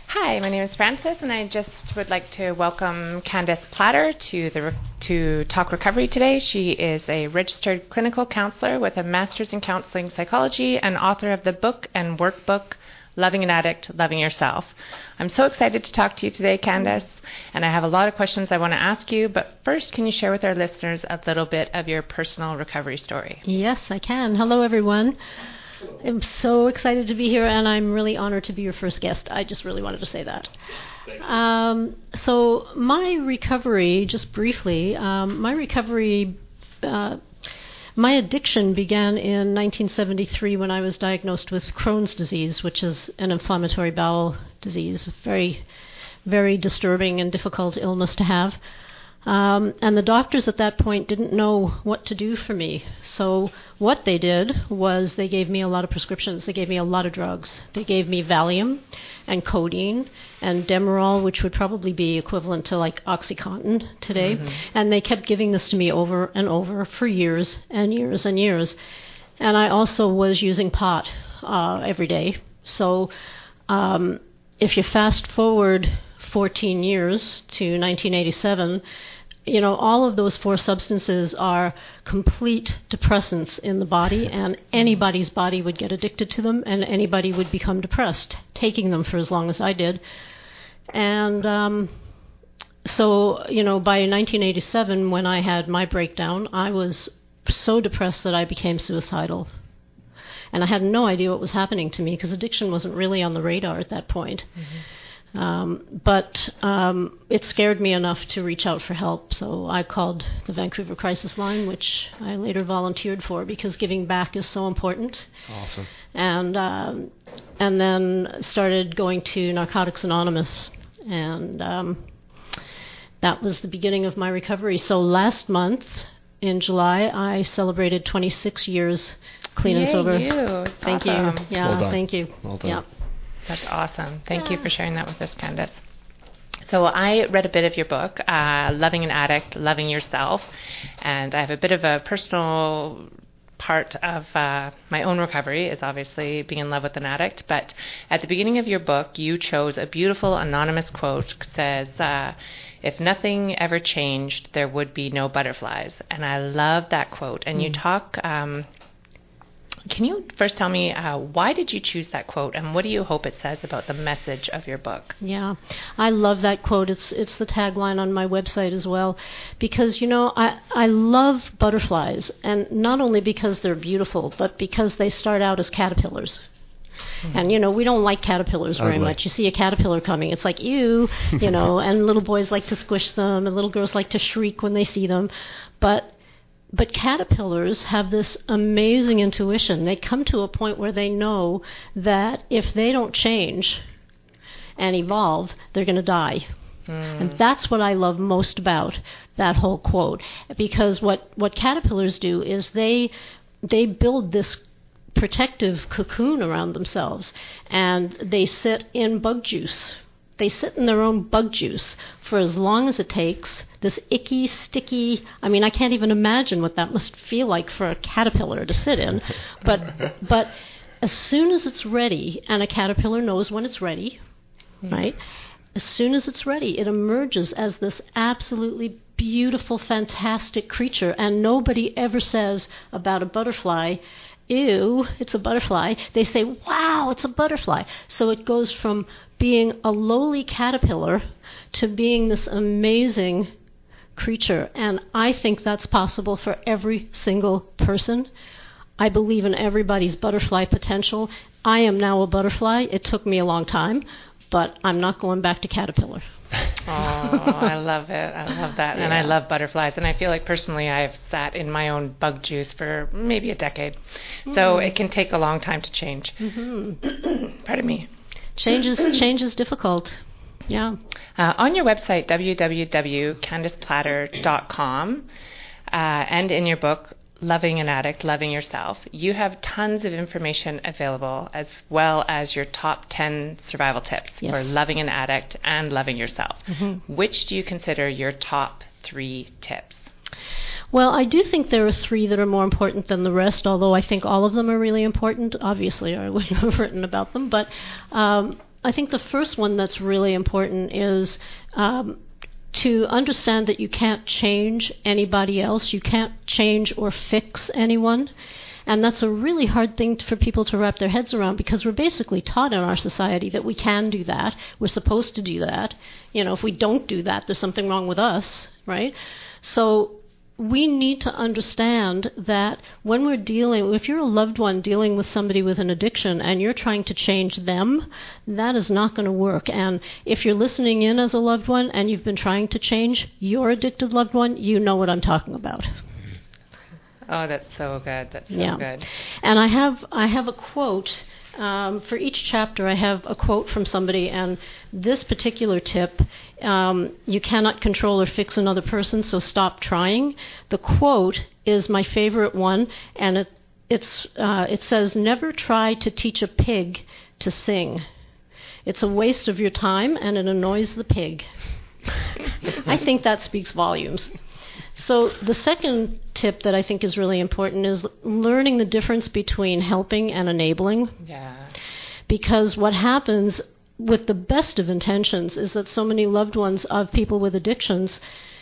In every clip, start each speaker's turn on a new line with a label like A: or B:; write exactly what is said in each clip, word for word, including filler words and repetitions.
A: Hi, my name is Frances, and I just would like to welcome Candace Platter to the to Talk Recovery today. She is a registered clinical counselor with a master's in counseling psychology and author of the book and workbook Loving an Addict, Loving Yourself. I'm so excited to talk to you today, Candace, and I have a lot of questions I want to ask you, but first, can you share with our listeners a little bit of your personal recovery story?
B: Yes, I can. Hello, everyone. I'm so excited to be here, and I'm really honored to be your first guest. I just really wanted to say that. Um, so my recovery, just briefly, um, my recovery, uh, my addiction began in nineteen seventy-three when I was diagnosed with Crohn's disease, which is an inflammatory bowel disease, very, very disturbing and difficult illness to have. Um, and the doctors at that point didn't know what to do for me. So what they did was they gave me a lot of prescriptions. They gave me a lot of drugs. They gave me Valium and codeine and Demerol, which would probably be equivalent to like OxyContin today. Mm-hmm. And they kept giving this to me over and over for years and years and years. And I also was using pot uh, every day. So um, if you fast forward fourteen years to nineteen eighty-seven, you know, all of those four substances are complete depressants in the body, and anybody's body would get addicted to them, and anybody would become depressed, taking them for as long as I did. And um, so, you know, by nineteen eighty-seven, when I had my breakdown, I was so depressed that I became suicidal. And I had no idea what was happening to me, because addiction wasn't really on the radar at that point. Mm-hmm. Um, but um, it scared me enough to reach out for help, so I called the Vancouver Crisis Line, which I later volunteered for because giving back is so important.
C: Awesome.
B: And um, and then started going to Narcotics Anonymous, and um, that was the beginning of my recovery. So last month, in July, I celebrated twenty-six years clean
A: Yay,
B: and sober.
A: You.
B: Thank
A: awesome.
B: you. Yeah,
C: well done.
B: thank you.
C: Well done.
B: Yeah.
A: That's awesome. Thank you for sharing that with us, Candace. So I read a bit of your book, uh, Loving an Addict, Loving Yourself, and I have a bit of a personal part of uh, my own recovery is obviously being in love with an addict, but at the beginning of your book, you chose a beautiful anonymous quote that says, uh, if nothing ever changed, there would be no butterflies. And I love that quote. And mm. you talk... Um, Can you first tell me uh, why did you choose that quote, and what do you hope it says about the message of your book?
B: Yeah, I love that quote. It's it's the tagline on my website as well, because you know I I love butterflies, and not only because they're beautiful, but because they start out as caterpillars. Mm-hmm. And you know we don't like caterpillars very
C: Ugly.
B: much. You see a caterpillar coming, it's like ew, you know. And little boys like to squish them, and little girls like to shriek when they see them, but. But caterpillars have this amazing intuition. They come to a point where they know that if they don't change and evolve, they're going to die. Mm. And that's what I love most about that whole quote. Because what, what caterpillars do is they they build this protective cocoon around themselves, and they sit in bug juice. They sit in their own bug juice for as long as it takes, this icky, sticky, I mean, I can't even imagine what that must feel like for a caterpillar to sit in. But but as soon as it's ready, and a caterpillar knows when it's ready, mm. right? As soon as it's ready, it emerges as this absolutely beautiful, fantastic creature. And nobody ever says about a butterfly, ew, it's a butterfly. They say, wow, it's a butterfly. So it goes from being a lowly caterpillar to being this amazing creature. And I think that's possible for every single person. I believe in everybody's butterfly potential. I am now a butterfly. It took me a long time, but I'm not going back to caterpillar.
A: Oh, I love it. I love that. Yeah. And I love butterflies. And I feel like personally I've sat in my own bug juice for maybe a decade. Mm. So it can take a long time to change. Mm-hmm. Pardon me.
B: Change is, change is difficult. Yeah.
A: Uh, on your website, w w w dot candace platter dot com, uh, and in your book, Loving an Addict, Loving Yourself, you have tons of information available, as well as your top ten survival tips yes. for loving an addict and loving yourself. Mm-hmm. Which do you consider your top three tips?
B: Well, I do think there are three that are more important than the rest, although I think all of them are really important. Obviously, I wouldn't have written about them. But um, I think the first one that's really important is um, to understand that you can't change anybody else. You can't change or fix anyone. And that's a really hard thing for people to wrap their heads around, because we're basically taught in our society that we can do that. We're supposed to do that. You know, if we don't do that, there's something wrong with us, right? So we need to understand that when we're dealing, if you're a loved one dealing with somebody with an addiction and you're trying to change them, that is not going to work. And if you're listening in as a loved one and you've been trying to change your addicted loved one, you know what I'm talking about.
A: Oh, that's so good. That's so
B: yeah.
A: good.
B: And I have I have a quote. Um, for each chapter, I have a quote from somebody, and this particular tip, um, you cannot control or fix another person, so stop trying. The quote is my favorite one, and it it's uh, it says, "Never try to teach a pig to sing. It's a waste of your time, and it annoys the pig." I think that speaks volumes. So the second tip that I think is really important is learning the difference between helping and enabling.
A: Yeah.
B: Because what happens with the best of intentions is that so many loved ones of people with addictions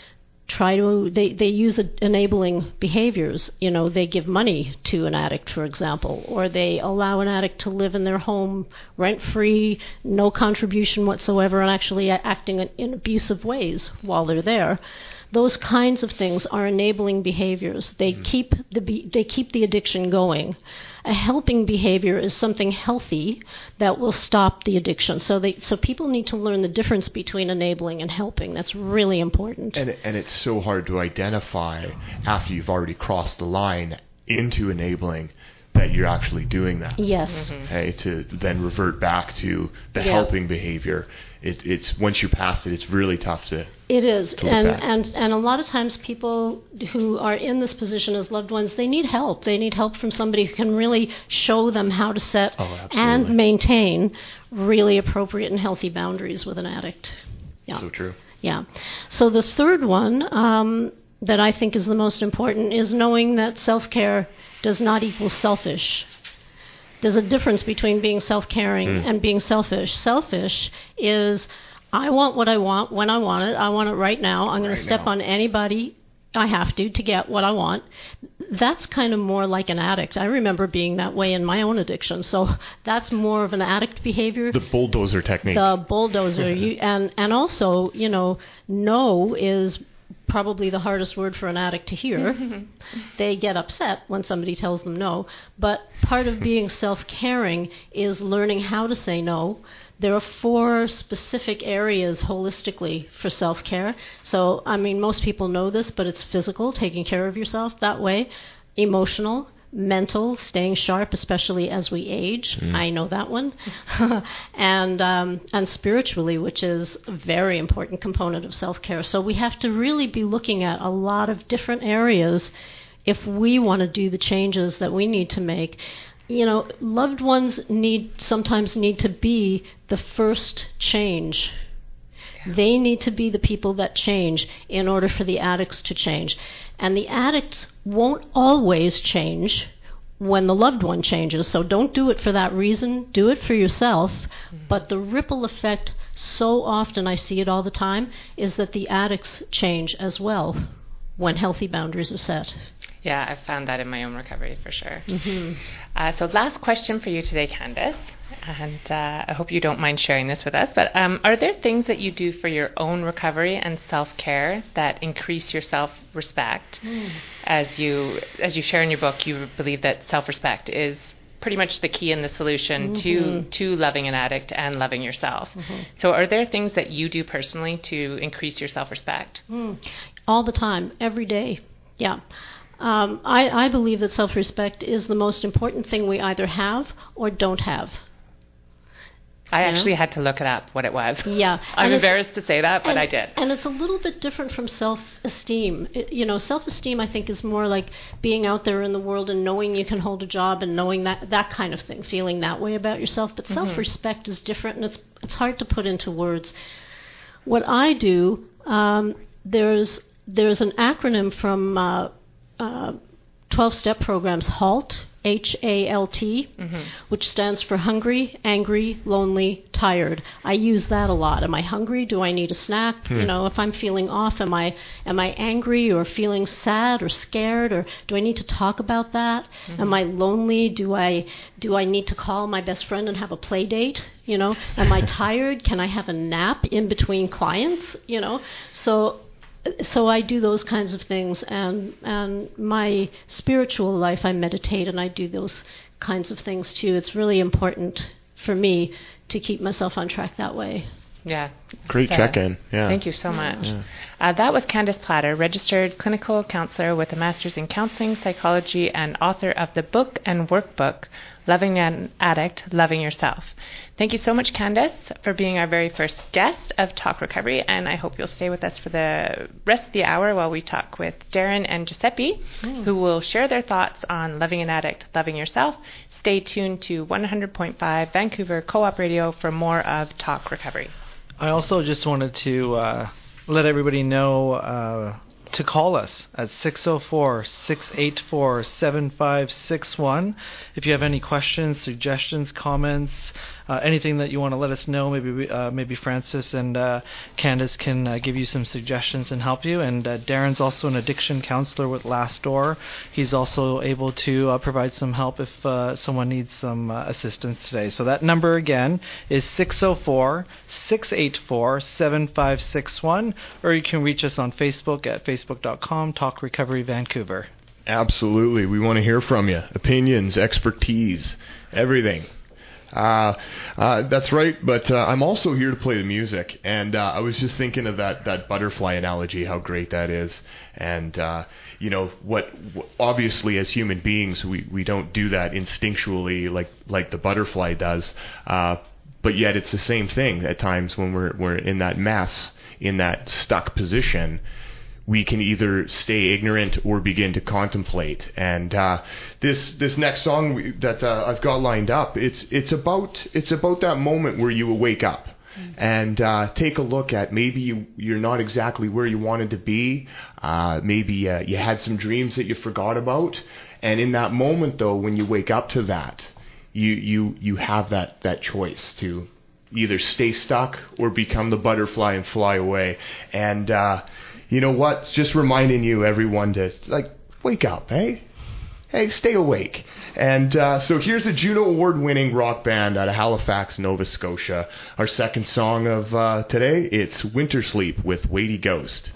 B: try to, they, they use a, enabling behaviors. You know, they give money to an addict, for example, or they allow an addict to live in their home rent-free, no contribution whatsoever, and actually acting in, in abusive ways while they're there. Those kinds of things are enabling behaviors. They mm. keep the be- they keep the addiction going. A helping behavior is something healthy that will stop the addiction. So they so people need to learn the difference between enabling and helping. That's really important.
C: And and it's so hard to identify after you've already crossed the line into enabling that you're actually doing that.
B: Yes.
C: Mm-hmm. Okay, to then revert back to the
B: yeah.
C: helping behavior. It, it's once you're past it, it's really tough to.
B: It is,
C: to
B: and,
C: back.
B: and and a lot of times people who are in this position as loved ones, they need help. They need help from somebody who can really show them how to set
C: oh,
B: and maintain really appropriate and healthy boundaries with an addict. Yeah.
C: So true.
B: Yeah. So the third one um, that I think is the most important is knowing that self-care does not equal selfish. There's a difference between being self-caring mm. and being selfish. Selfish is, I want what I want when I want it. I want it right now. I'm going
C: right
B: to step
C: now.
B: on anybody I have to to get what I want. That's kind of more like an addict. I remember being that way in my own addiction. So that's more of an addict behavior.
C: The bulldozer technique.
B: The bulldozer. you, and, and also, you know, no is probably the hardest word for an addict to hear. They get upset when somebody tells them no. But part of being self-caring is learning how to say no. There are four specific areas holistically for self-care. So, I mean, most people know this, but it's physical, taking care of yourself that way, emotional, mental, staying sharp, especially as we age. Mm. I know that one. and um, and spiritually, which is a very important component of self-care. So we have to really be looking at a lot of different areas if we want to do the changes that we need to make. You know, loved ones need sometimes need to be the first change. Yeah. They need to be the people that change in order for the addicts to change. And the addicts won't always change when the loved one changes. So don't do it for that reason. Do it for yourself. Mm-hmm. But the ripple effect, so often, I see it all the time, is that the addicts change as well when healthy boundaries are set.
A: Yeah, I've found that in my own recovery for sure.
B: Mm-hmm.
A: Uh, so last question for you today, Candace, and uh, I hope you don't mind sharing this with us, but um, are there things that you do for your own recovery and self-care that increase your self-respect? Mm. As you as you share in your book, you believe that self-respect is pretty much the key and the solution mm-hmm. to, to loving an addict and loving yourself. Mm-hmm. So are there things that you do personally to increase your self-respect?
B: Mm. All the time, every day, yeah. Um, I, I believe that self-respect is the most important thing we either have or don't have.
A: I
B: yeah.
A: actually had to look it up, what it was.
B: Yeah.
A: I'm embarrassed to say that, but
B: and,
A: I did.
B: And it's a little bit different from self-esteem. It, you know, self-esteem, I think, is more like being out there in the world and knowing you can hold a job and knowing that, that kind of thing, feeling that way about yourself. But mm-hmm. self-respect is different, and it's it's hard to put into words. What I do, um, there's there's an acronym from... Uh, Uh, twelve-step programs, HALT, H A L T,
A: Mm-hmm.
B: which stands for hungry, angry, lonely, tired. I use that a lot. Am I hungry? Do I need a snack?
C: Hmm.
B: You know, if I'm feeling off, am I am I angry or feeling sad or scared, or do I need to talk about that?
A: Mm-hmm.
B: Am I lonely? Do I do I need to call my best friend and have a play date? You know, am I tired? Can I have a nap in between clients? You know, so so I do those kinds of things, and and my spiritual life, I meditate and I do those kinds of things too. It's really important for me to keep myself on track that way.
A: Yeah.
C: Great
A: Sarah,
C: check-in. Yeah.
A: Thank you so much.
C: Yeah.
A: Uh, that was Candace Platter, registered clinical counselor with a master's in counseling psychology and author of the book and workbook, Loving an Addict, Loving Yourself. Thank you so much, Candace, for being our very first guest of Talk Recovery, and I hope you'll stay with us for the rest of the hour while we talk with Darren and Giuseppe,
B: Mm.
A: who will share their thoughts on Loving an Addict, Loving Yourself. Stay tuned to one hundred point five Vancouver Co-op Radio for more of Talk Recovery.
D: I also just wanted to uh, let everybody know uh, to call us at six oh four, six eight four, seven five six one. If you have any questions, suggestions, comments, uh, anything that you want to let us know, maybe we, uh, maybe Francis and uh, Candace can uh, give you some suggestions and help you. And uh, Darren's also an addiction counselor with Last Door. He's also able to uh, provide some help if uh, someone needs some uh, assistance today. So that number again is six oh four, six eight four, seven five six one, or you can reach us on Facebook at facebook dot com, Talk Recovery Vancouver.
C: Absolutely. We want to hear from you. Opinions, expertise, everything. Uh, uh, that's right, but uh, I'm also here to play the music, and uh, I was just thinking of that, that butterfly analogy, how great that is, and uh, you know, what, what obviously as human beings, we, we don't do that instinctually like, like the butterfly does, uh, but yet it's the same thing at times when we're, we're in that mess, in that stuck position. We can either stay ignorant or begin to contemplate. And uh, this this next song we, that uh, I've got lined up, it's it's about it's about that moment where you wake up mm-hmm. and uh, take a look at maybe you, you're not exactly where you wanted to be. Uh, maybe uh, you had some dreams that you forgot about. And in that moment, though, when you wake up to that, you you you have that that choice to either stay stuck or become the butterfly and fly away. And uh, you know what? Just reminding you, everyone, to like wake up, hey? Hey, stay awake. And uh, so here's a Juno Award-winning rock band out of Halifax, Nova Scotia. Our second song of uh, today, it's Winter Sleep with Weighty Ghost.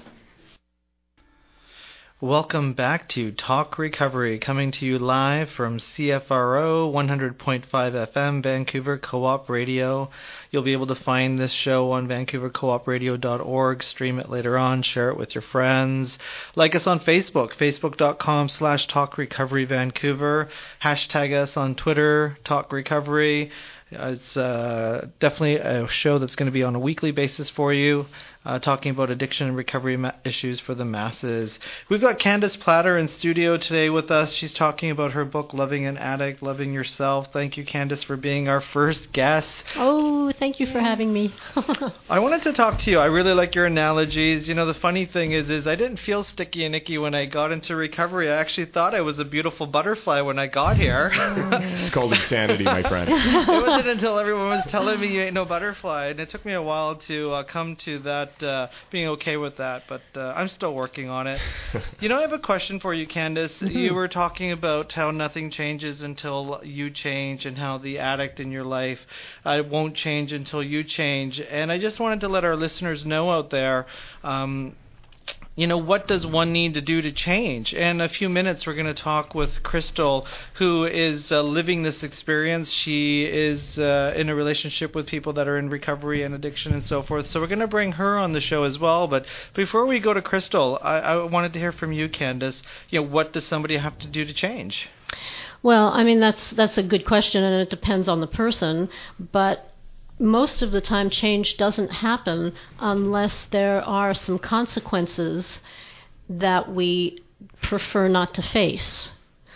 D: Welcome back to Talk Recovery, coming to you live from C F R O one hundred point five F M, Vancouver Co-op Radio. You'll be able to find this show on vancouver co op radio dot org, stream it later on, share it with your friends. Like us on Facebook, facebook dot com slash Talk Recovery Vancouver. Hashtag us on Twitter, Talk Recovery. It's uh, definitely a show that's going to be on a weekly basis for you, uh, talking about addiction and recovery ma- issues for the masses. We've got Candace Platter in studio today with us. She's talking about her book, Loving an Addict, Loving Yourself. Thank you, Candace, for being our first guest.
B: Oh, thank you for having me.
D: I wanted to talk to you. I really like your analogies. You know, the funny thing is, is I didn't feel sticky and icky when I got into recovery. I actually thought I was a beautiful butterfly when I got here.
C: It's called insanity, my friend.
D: It wasn't until everyone was telling me you ain't no butterfly, and it took me a while to uh, come to that, uh, being okay with that, but uh, I'm still working on it. You know, I have a question for you, Candace. Mm-hmm. You were talking about how nothing changes until you change, and how the addict in your life uh, won't change until you change, and I just wanted to let our listeners know out there, um, you know, what does one need to do to change? In a few minutes, we're going to talk with Crystal, who is uh, living this experience. She is uh, in a relationship with people that are in recovery and addiction and so forth. So we're going to bring her on the show as well. But before we go to Crystal, I, I wanted to hear from you, Candace. You know, what does somebody have to do to change?
B: Well, I mean, that's that's a good question, and it depends on the person. But most of the time, change doesn't happen unless there are some consequences that we prefer not to face.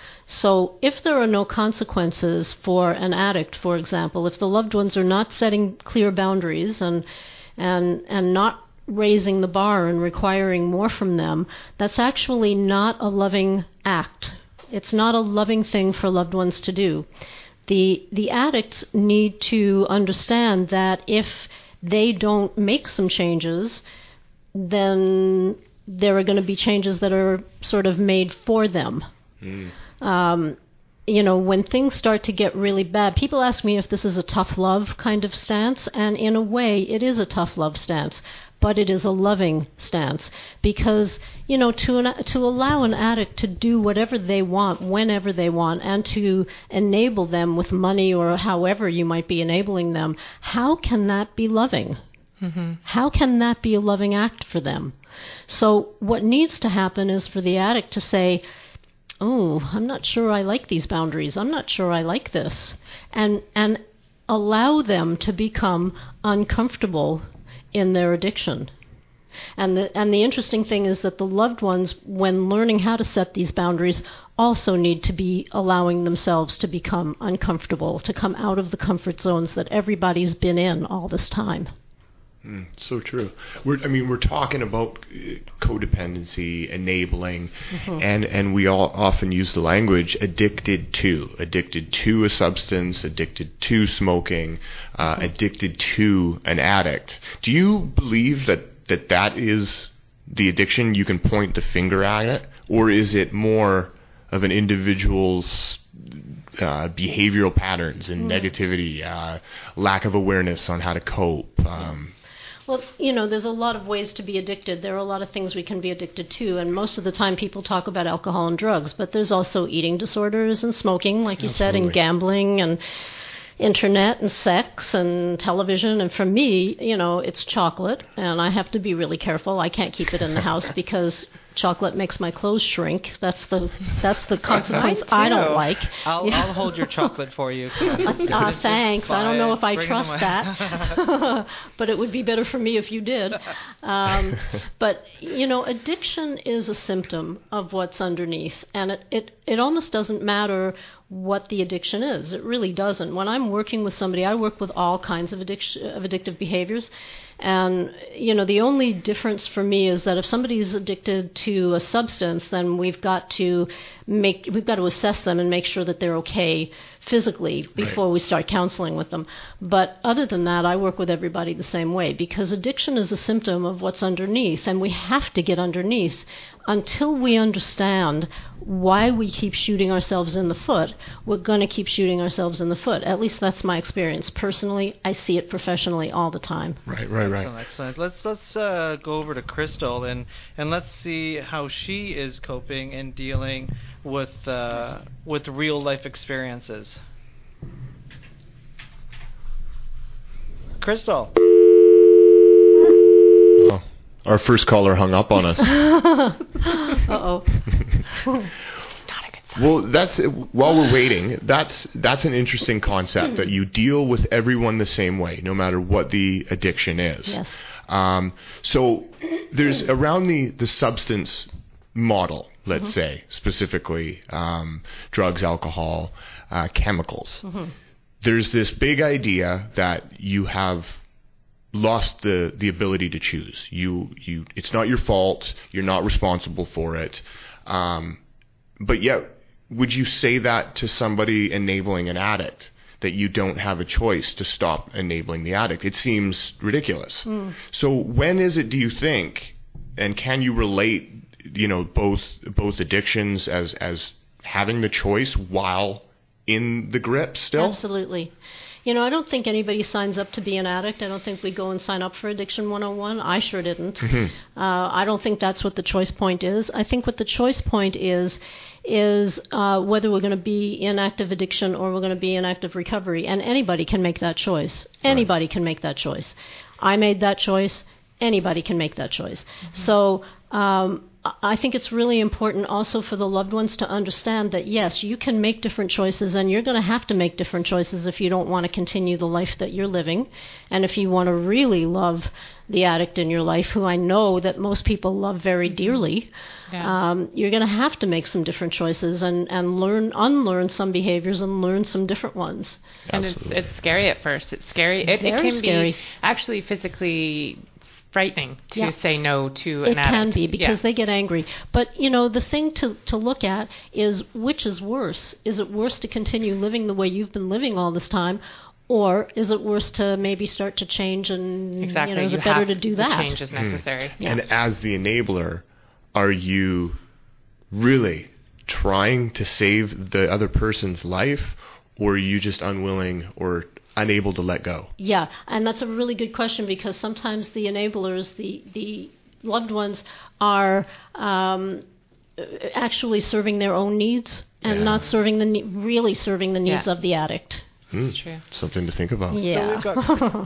B: So if there are no consequences for an addict, for example, if the loved ones are not setting clear boundaries and and and not raising the bar and requiring more from them, that's actually not a loving act. It's not a loving thing for loved ones to do. The the addicts need to understand that if they don't make some changes, then there are going to be changes that are sort of made for them. Mm. Um, you know, when things start to get really bad, people ask me if this is a tough love kind of stance, and in a way, it is a tough love stance, but it is a loving stance, because, you know, to an, to allow an addict to do whatever they want, whenever they want, and to enable them with money or however you might be enabling them, how can that be loving? Mm-hmm. How can that be a loving act for them? So what needs to happen is for the addict to say, oh, I'm not sure I like these boundaries. I'm not sure I like this. And and allow them to become uncomfortable in their addiction. And the, and the interesting thing is that the loved ones, when learning how to set these boundaries, also need to be allowing themselves to become uncomfortable, to come out of the comfort zones that everybody's been in all this time.
C: Mm, so true. We're, I mean, we're talking about codependency, enabling, mm-hmm. and, and we all often use the language addicted to, addicted to a substance, addicted to smoking, uh, mm-hmm. addicted to an addict. Do you believe that, that that is the addiction? You can point the finger at it, or is it more of an individual's uh, behavioral patterns and mm. negativity, uh, lack of awareness on how to cope? Um,
B: Well, you know, there's a lot of ways to be addicted. There are a lot of things we can be addicted to, and most of the time people talk about alcohol and drugs, but there's also eating disorders and smoking, like you Absolutely. said, and gambling and internet and sex and television. And for me, you know, it's chocolate, and I have to be really careful. I can't keep it in the house because chocolate makes my clothes shrink. That's the that's the consequence I, I don't like.
D: I'll, yeah. I'll hold your chocolate for you.
B: uh, thanks. I don't know if I trust that, but it would be better for me if you did. Um, but, you know, addiction is a symptom of what's underneath, and it, it, it almost doesn't matter what the addiction is. It really doesn't. When I'm working with somebody, I work with all kinds of addiction, of addictive behaviors. And, you know, the only difference for me is that if somebody's addicted to a substance, then we've got to make, we've got to assess them and make sure that they're okay physically before right. we start counseling with them. But other than that, I work with everybody the same way, because addiction is a symptom of what's underneath, and we have to get underneath. Until we understand why we keep shooting ourselves in the foot, we're going to keep shooting ourselves in the foot. At least that's my experience. Personally, I see it professionally all the time.
C: Right, right, right.
D: Excellent, excellent. Let's let's uh, go over to Crystal and and let's see how she is coping and dealing with uh, with real life experiences. Crystal.
C: Oh. Our first caller hung up on us.
B: Uh-oh.
C: Well, that's while we're waiting. That's that's an interesting concept that you deal with everyone the same way, no matter what the addiction is.
B: Yes.
C: Um, so there's around the the substance model, let's mm-hmm. say specifically um, drugs, alcohol, uh, chemicals. Mm-hmm. There's this big idea that you have lost the, the ability to choose. You you it's not your fault. You're not responsible for it. Um, but yet, would you say that to somebody enabling an addict, that you don't have a choice to stop enabling the addict? It seems ridiculous. Mm. So when is it, do you think, and can you relate, you know, both both addictions as as having the choice while in the grip still?
B: Absolutely. You know, I don't think anybody signs up to be an addict. I don't think we go and sign up for Addiction one oh one. I sure didn't. Mm-hmm. Uh, I don't think that's what the choice point is. I think what the choice point is, is uh, whether we're going to be in active addiction or we're going to be in active recovery. And anybody can make that choice. Anybody right. can make that choice. I made that choice. Anybody can make that choice. Mm-hmm. So um, I think it's really important also for the loved ones to understand that, yes, you can make different choices, and you're going to have to make different choices if you don't want to continue the life that you're living. And if you want to really love the addict in your life, who I know that most people love very dearly, yeah. um, you're going to have to make some different choices and, and learn, unlearn some behaviors and learn some different ones.
A: And it's, it's scary at first. It's scary. It, it can scary. be actually physically frightening to
B: Yeah.
A: say no to
B: It
A: an addict.
B: can be because
A: yeah.
B: they get angry. But, you know, the thing to, to look at is which is worse. Is it worse to continue living the way you've been living all this time, or is it worse to maybe start to change and,
A: Exactly.
B: you know, is
A: You
B: it better
A: have-
B: to do
A: the
B: that?
A: change is necessary.
B: Yeah.
C: And as the enabler, are you really trying to save the other person's life, or are you just unwilling or unable to let go?
B: Yeah, and that's a really good question because sometimes the enablers, the, the loved ones, are um, actually serving their own needs and
C: Yeah.
B: not serving the ne- really serving the needs
A: Yeah.
B: of the addict.
C: Hmm.
A: That's true.
C: Something to think about.
B: Yeah.
D: we've got-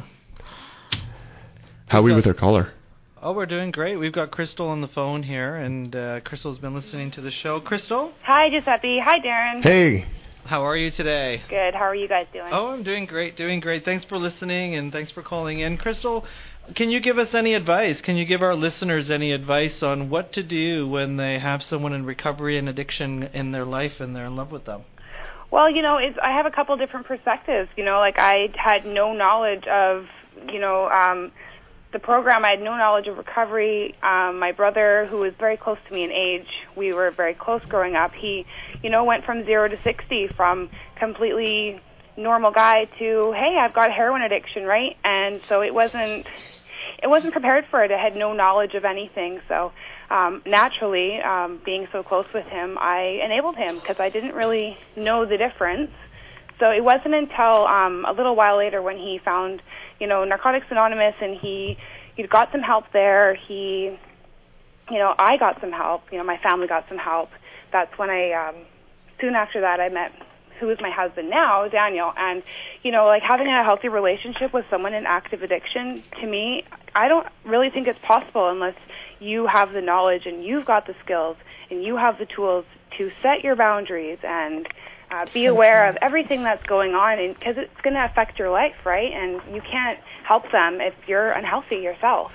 C: How are we
D: got-
C: with our caller?
D: Oh, we're doing great. We've got Crystal on the phone here, and uh, Crystal's been listening to the show. Crystal,
E: Hi, Giuseppe. Hi, Darren.
C: Hey.
D: how are you today?
E: Good. How are you guys doing?
D: Oh, I'm doing great, doing great. Thanks for listening, and thanks for calling in. Crystal, can you give us any advice? Can you give our listeners any advice on what to do when they have someone in recovery and addiction in their life and they're in love with them?
E: Well, you know, it's, I have a couple different perspectives. You know, like I had no knowledge of, you know, um, the program. I had no knowledge of recovery. Um, my brother, who was very close to me in age, we were very close growing up. He, you know, went from zero to sixty, from completely normal guy to, hey, I've got heroin addiction, right? And so it wasn't, it wasn't prepared for it. I had no knowledge of anything. So um, naturally, um, being so close with him, I enabled him because I didn't really know the difference. So it wasn't until um, a little while later when he found, you know, Narcotics Anonymous, and he, he got some help there. He, you know, I got some help. You know, my family got some help. That's when I, um, soon after that, I met who is my husband now, Daniel. And, you know, like having a healthy relationship with someone in active addiction, to me, I don't really think it's possible unless you have the knowledge and you've got the skills and you have the tools to set your boundaries and uh, be aware of everything that's going on, because it's going to affect your life, right? And you can't help them if you're unhealthy yourself.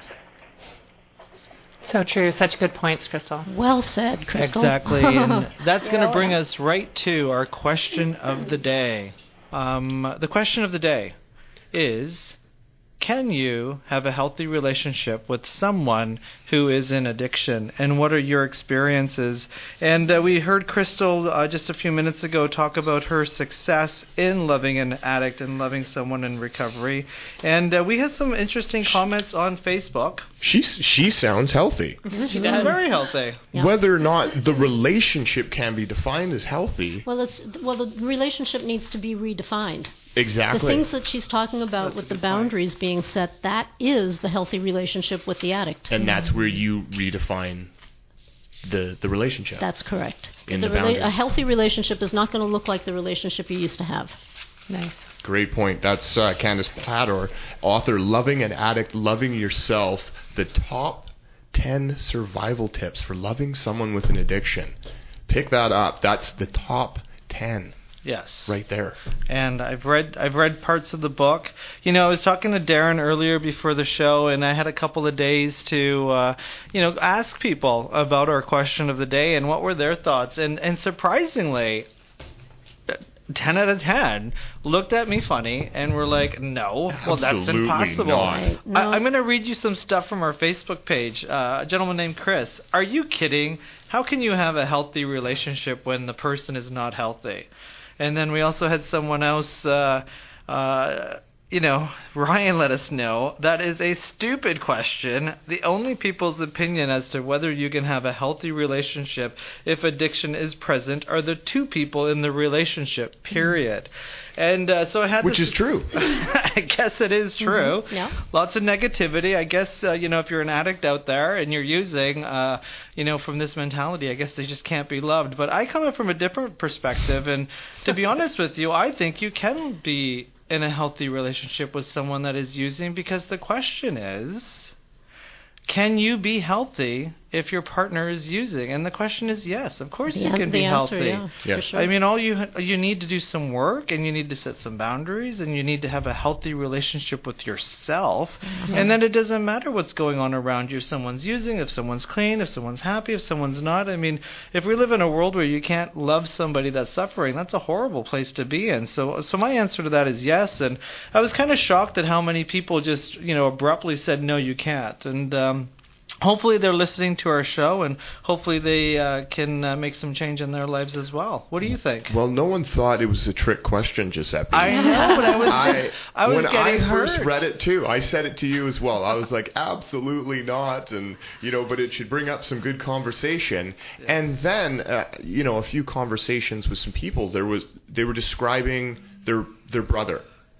A: So true. Such good points, Crystal.
B: Well said, Crystal.
D: Exactly, and that's going to
E: Yeah.
D: bring us right to our question of the day. Um, the question of the day is, can you have a healthy relationship with someone who is in addiction, and what are your experiences? And uh, we heard Crystal uh, just a few minutes ago talk about her success in loving an addict and loving someone in recovery, and uh, we had some interesting comments on Facebook.
C: She's, she sounds healthy.
A: She does.
D: Very healthy.
B: Yeah.
C: Whether or not the relationship can be defined as healthy,
B: Well, it's, well, the relationship needs to be redefined. The
C: exactly.
B: things that she's talking about
D: That's a
B: with the
D: good point.
B: boundaries being set, that is the healthy relationship with the addict.
C: And that's where you redefine the the relationship.
B: That's correct.
C: In
B: the
C: the
B: rela-
C: boundaries.
B: a healthy relationship is not going to look like the relationship you used to have.
A: Nice.
C: Great point. That's uh, Candace Pador, author, Loving an Addict, Loving Yourself, the top ten survival tips for loving someone with an addiction. Pick that up. That's the top ten
D: Yes.
C: right there.
D: And I've read I've read parts of the book. You know, I was talking to Darren earlier before the show, and I had a couple of days to, uh, you know, ask people about our question of the day and what were their thoughts. And and surprisingly, ten out of ten looked at me funny and were like, "No, well, that's
C: Absolutely
D: impossible."
C: not.
B: Right. No.
D: I, I'm going to read you some stuff from our Facebook page. Uh, a gentleman named Chris. Are you kidding? How can you have a healthy relationship when the person is not healthy? And then we also had someone else, uh, uh, you know, Ryan let us know that is a stupid question. The only people's opinion as to whether you can have a healthy relationship if addiction is present are the two people in the relationship, period. And uh, so I had
C: Which
D: this,
C: is true.
D: I guess it is true.
B: Mm-hmm. Yeah.
D: Lots of negativity. I guess, uh, you know, if you're an addict out there and you're using, uh, you know, from this mentality, I guess they just can't be loved. But I come from a different perspective. And to be honest with you, I think you can be in a healthy relationship with someone that is using, because the question is, can you be healthy if your partner is using? And the question is yes, of course
B: The
D: you
B: an-
D: can
B: the
D: be
B: answer,
D: healthy.
B: yeah,
C: Yeah.
B: for sure.
D: I mean, all you ha- you need to do some work, and you need to set some boundaries, and you need to have a healthy relationship with yourself.
B: Mm-hmm.
D: And then it doesn't matter what's going on around you. If someone's using, if someone's clean, if someone's happy, if someone's not. I mean, if we live in a world where you can't love somebody that's suffering, that's a horrible place to be in. So, so my answer to that is yes. And I was kind of shocked at how many people just, you know, abruptly said no, you can't. And um, hopefully they're listening to our show, and hopefully they uh, can uh, make some change in their lives as well. What do you think?
C: Well, no one thought it was a trick question, Giuseppe.
D: I know, but I was
C: I,
D: just, I was
C: when
D: getting
C: I first
D: hurt.
C: read it too, I said it to you as well. I was like, absolutely not, and you know, but it should bring up some good conversation.
D: Yes.
C: And then, uh, you know, a few conversations with some people. There was they were describing their their brother,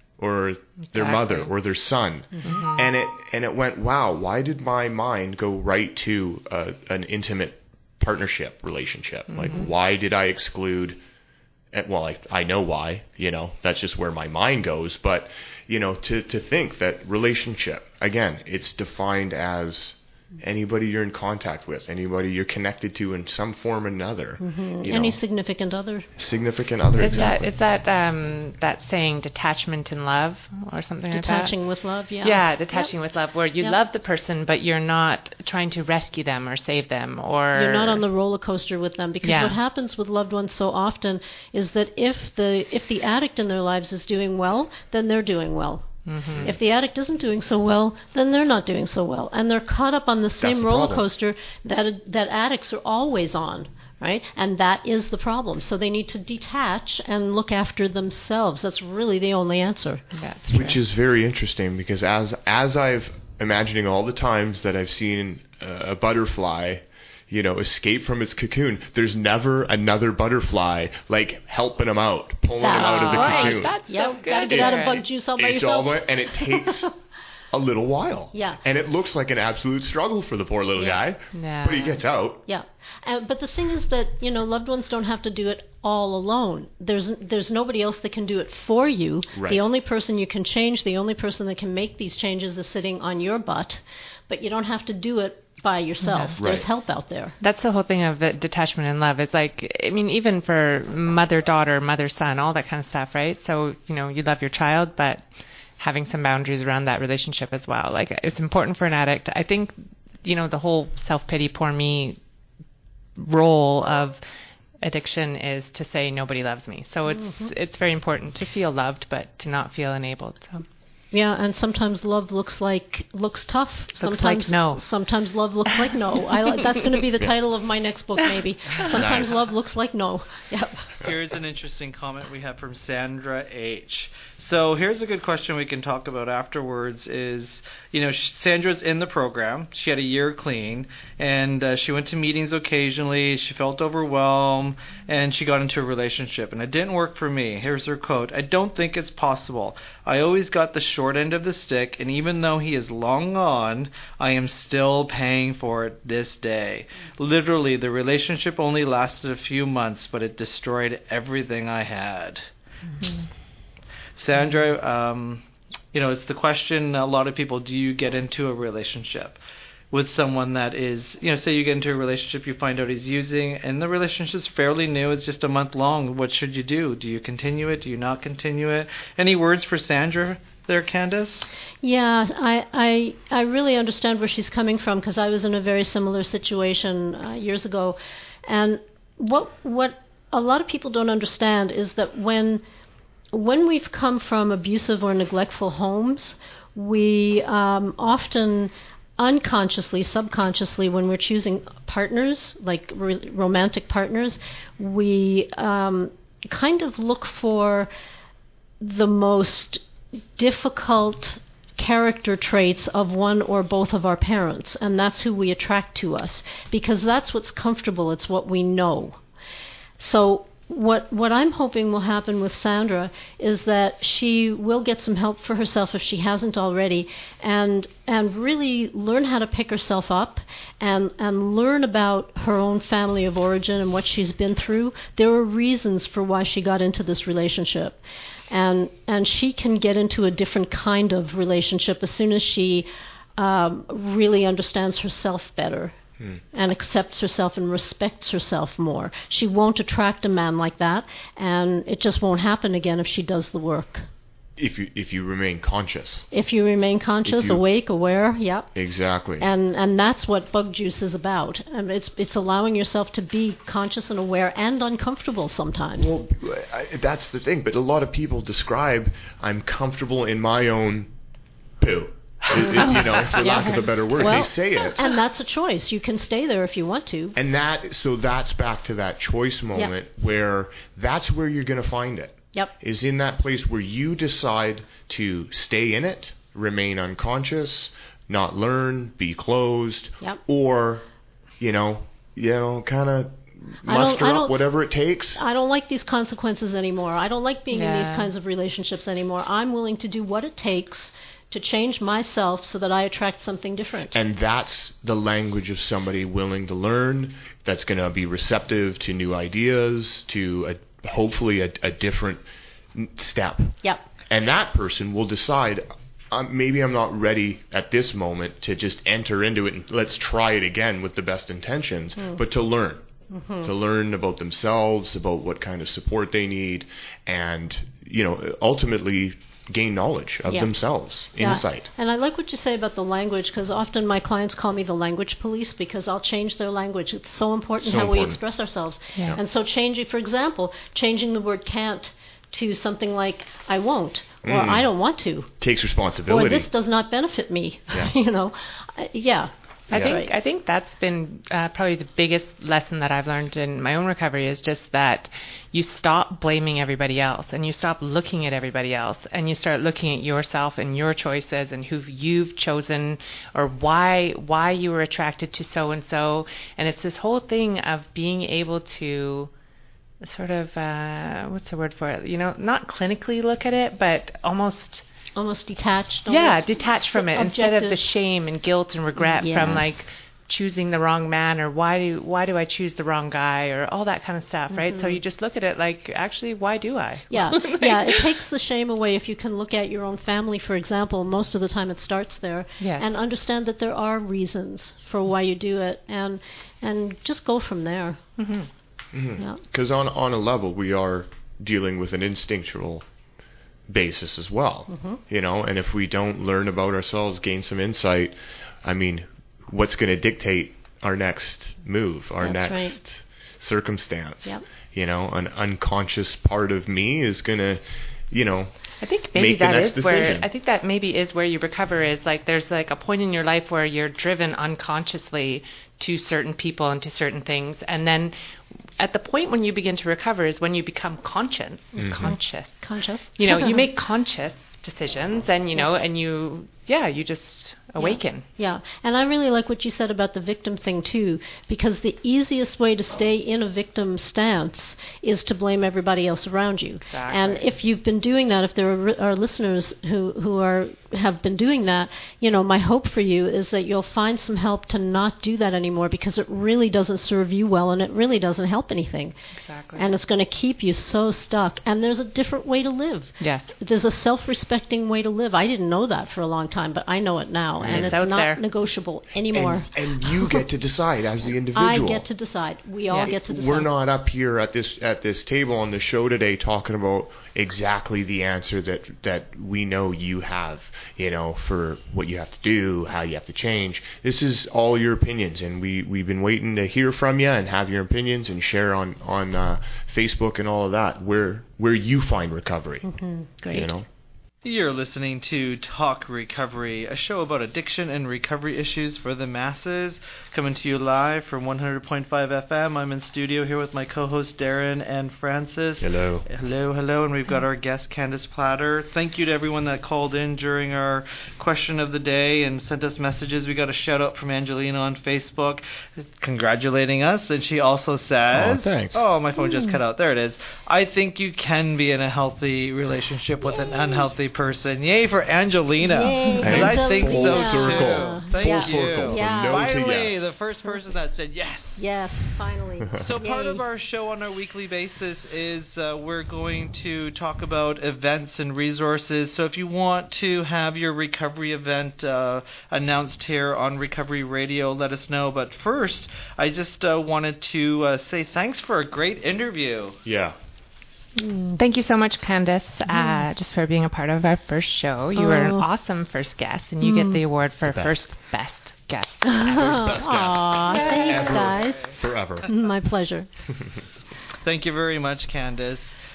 C: or their
A: Exactly.
C: mother, or their son,
A: Mm-hmm.
C: and it and it went, wow, why did my mind go right to uh, an intimate partnership relationship?
A: Mm-hmm.
C: Like, why did I exclude? And, well, I I know why. You know, that's just where my mind goes. But you know, to to think that relationship, again, it's defined as anybody you're in contact with, anybody you're connected to in some form or another.
B: Mhm.
C: You
B: Any
C: know,
B: significant other?
C: significant other.
A: Is
C: exactly.
A: that is that um, that saying detachment in love or something
B: Detaching with love, yeah.
A: like that? Yeah, detaching with love, where you
B: Yep.
A: love the person, but you're not trying to rescue them or save them, or
B: You're not on the roller coaster with them, because
A: Yeah.
B: what happens with loved ones so often is that if the if the addict in their lives is doing well, then they're doing well.
A: Mhm.
B: If the addict isn't doing so well, then they're not doing so well, and they're caught up on the same
C: the
B: roller
C: problem.
B: coaster that that addicts are always on, right? And that is the problem. So they need to detach and look after themselves. That's really the only answer.
A: That's
C: Which
A: true.
C: is very interesting, because as as I've imagining all the times that I've seen uh, a butterfly, you know, escape from its cocoon, there's never another butterfly like helping them out, pulling them out of the
B: Right.
C: cocoon.
A: That's
B: Yep,
A: so good.
B: gotta get out of
A: Aaron.
B: bug juice all by
C: It's
B: yourself.
C: all, and it takes a little while.
B: Yeah.
C: And it looks like an absolute struggle for the poor little
B: Yeah.
C: guy,
A: Yeah.
C: but he gets out.
B: Yeah, uh, but the thing is that, you know, loved ones don't have to do it all alone. There's there's nobody else that can do it for you.
C: Right.
B: The only person you can change, the only person that can make these changes is sitting on your butt, but you don't have to do it by yourself.
C: Yeah.
B: There's
C: Right.
B: help out there.
A: That's the whole thing of the detachment and love. It's like, I mean, even for mother, daughter, mother, son, all that kind of stuff, right? So, you know, you love your child, but having some boundaries around that relationship as well. Like, it's important for an addict. I think, you know, the whole self-pity, poor me role of addiction is to say nobody loves me. So it's it's very important to feel loved, but to not feel enabled. So.
B: Yeah, and sometimes love looks like looks tough.
A: like
B: Sometimes
A: no.
B: Sometimes love looks like no. I li- that's going to be the title of my next book, maybe. Sometimes
C: Nice.
B: love looks like no. Yep.
D: Here's an interesting comment we have from Sandra H. So here's a good question we can talk about afterwards is, you know, sh- Sandra's in the program. She had a year clean, and uh, she went to meetings occasionally. She felt overwhelmed, and she got into a relationship, and it didn't work for me. Here's her quote: "I don't think it's possible. I always got the short end of the stick, and even though he is long gone, I am still paying for it this day. Literally, the relationship only lasted a few months, but it destroyed everything I had."
A: Mm-hmm.
D: Sandra, um, you know, it's the question a lot of people, do you get into a relationship with someone that is, you know, say you get into a relationship, you find out he's using, and the relationship's fairly new, it's just a month long. What should you do? Do you continue it? Do you not continue it? Any words for Sandra there, Candace?
B: Yeah, I, I, I really understand where she's coming from, because I was in a very similar situation uh, years ago. And what what a lot of people don't understand is that when when we've come from abusive or neglectful homes, we um, often unconsciously, subconsciously, when we're choosing partners, like re- romantic partners, we um, kind of look for the most difficult character traits of one or both of our parents, and that's who we attract to us, because that's what's comfortable, it's what we know. So what what I'm hoping will happen with Sandra is that she will get some help for herself if she hasn't already, and and really learn how to pick herself up and and learn about her own family of origin and what she's been through. There are reasons for why she got into this relationship. And and she can get into a different kind of relationship as soon as she um, really understands herself better.
C: Hmm.
B: and accepts herself and respects herself more. She won't attract a man like that, and it just won't happen again if she does the work.
C: If you if you remain conscious.
B: If you remain conscious,
C: you,
B: awake, aware, yep.
C: Exactly.
B: And and that's what Bug Juice is about. And it's it's allowing yourself to be conscious and aware and uncomfortable sometimes.
C: Well, I, that's the thing. But a lot of people describe, I'm comfortable in my own poo. It, it, you know, for
B: Yeah.
C: lack of a better word,
B: Well,
C: they say it.
B: And that's a choice. You can stay there if you want to.
C: And that, so that's back to that choice moment where that's where you're going to find it.
B: Yep.
C: Is in that place where you decide to stay in it, remain unconscious, not learn, be closed,
B: Yep.
C: or, you know, you know, kind of
B: I don't-
C: muster
B: I
C: up
B: don't-
C: whatever it takes.
B: I don't like these consequences anymore. I don't like being in
A: Yeah.
B: these kinds of relationships anymore. I'm willing to do what it takes to change myself so that I attract something different.
C: And that's the language of somebody willing to learn, that's going to be receptive to new ideas, to a, hopefully a, a different n- step.
B: Yep.
C: And that person will decide, um, maybe I'm not ready at this moment to just enter into it and let's try it again with the best intentions,
B: Mm.
C: but to learn.
B: Mm-hmm.
C: To learn about themselves, about what kind of support they need, and, you know, ultimately gain knowledge of
B: Yeah.
C: themselves,
B: Yeah.
C: insight.
B: And I like what you say about the language, because often my clients call me the language police because I'll change their language. It's so important
C: So
B: how we
C: important.
B: express ourselves.
A: Yeah.
B: And so changing, for example, changing the word can't to something like I won't or
C: Mm.
B: I don't want to.
C: Takes
B: Or
C: responsibility.
B: this does not benefit me.
C: Yeah.
B: you know, Uh, yeah.
A: I
C: Yeah.
A: think I think that's been uh, probably the biggest lesson that I've learned in my own recovery is just that you stop blaming everybody else and you stop looking at everybody else and you start looking at yourself and your choices and who you've chosen or why why you were attracted to so and so, and it's this whole thing of being able to sort of uh, what's the word for it? You know, not clinically look at it, but almost.
B: Almost detached.
A: Yeah,
B: almost
A: detach from it instead of the
B: objective.
A: shame and guilt and regret from
B: Yes.
A: like choosing the wrong man or why do why do I choose the wrong guy or all that kind of stuff, right? So you just look at it like, actually, why do I?
B: Yeah, yeah. It takes the shame away if you can look at your own family, for example. Most of the time, it starts there,
A: Yes.
B: and understand that there are reasons for why you do it, and and just go from there.
A: Mm-hmm.
B: Yeah.
C: Because on, on a level, we are dealing with an instinctual basis as well.
B: Mm-hmm.
C: You know, and if we don't learn about ourselves, gain some insight, I mean, what's going to dictate our next move, our
B: That's
C: next
B: right.
C: circumstance?
B: Yep.
C: You know, an unconscious part of me is going to, you know,
A: I think maybe
C: make the
A: that
C: next
A: is where
C: decision.
A: I think that maybe is where you recover is like there's like a point in your life where you're driven unconsciously to certain people and to certain things, and then at the point when you begin to recover is when you become conscious.
C: Mm-hmm.
A: Conscious.
B: Conscious.
A: You know, you make conscious decisions, and you know, and you yeah, you just awaken.
B: Yeah, and I really like what you said about the victim thing too, because the easiest way to stay in a victim stance is to blame everybody else around you.
A: Exactly.
B: And if you've been doing that, if there are, ri- are listeners who who are have been doing that, you know, my hope for you is that you'll find some help to not do that anymore, because it really doesn't serve you well and it really doesn't help anything.
A: Exactly.
B: And it's going to keep you so stuck. And there's a different way to live.
A: Yes.
B: There's a self-respecting way to live. I didn't know that for a long time, but I know it now, and
A: It's
B: it's
A: out
B: not
A: there.
B: negotiable anymore.
C: and, and you get to decide as the individual.
B: I get to decide. We all
A: Yes.
B: get to decide.
C: We're not up here at this at this table on the show today talking about exactly the answer that that we know you have, you know, for what you have to do, how you have to change. This is all your opinions, and we we've been waiting to hear from you and have your opinions and share on on uh, Facebook and all of that where where you find recovery.
B: Mm-hmm. Great.
C: You know.
D: You're listening to Talk Recovery, a show about addiction and recovery issues for the masses, coming to you live from one hundred point five F M. I'm in studio here with my co-host Darren and Francis.
C: Hello.
D: Hello, hello, and we've got our guest Candace Platter. Thank you to everyone that called in during our question of the day and sent us messages. We got a shout out from Angelina on Facebook congratulating us, and she also says,
C: Oh, thanks.
D: Oh, my phone just cut out. There it is. I think you can be in a healthy relationship with an unhealthy person. Yay for Angelina.
B: Yay,
D: 'Cause I think so
C: Angelina.
D: too.
C: Full
D: Thank Thank
C: Full
B: Yeah.
C: circle from
B: Yeah.
C: no
D: Finally,
C: to yes.
D: the first person that said yes.
B: Yes, finally.
D: So part
B: Yay.
D: of our show on a weekly basis is uh, we're going to talk about events and resources. So if you want to have your recovery event uh, announced here on Recovery Radio, let us know. But first, I just uh, wanted to uh, say thanks for a great interview.
C: Yeah.
A: Thank you so much, Candace, uh, just for being a part of our first show. You were an
B: Oh.
A: awesome first guest, and you get the award for
C: The best.
A: first best guest.
C: First best guest.
B: Aw, thanks,
C: Ever.
B: guys.
C: Forever.
B: My pleasure.
D: Thank you very much, Candace.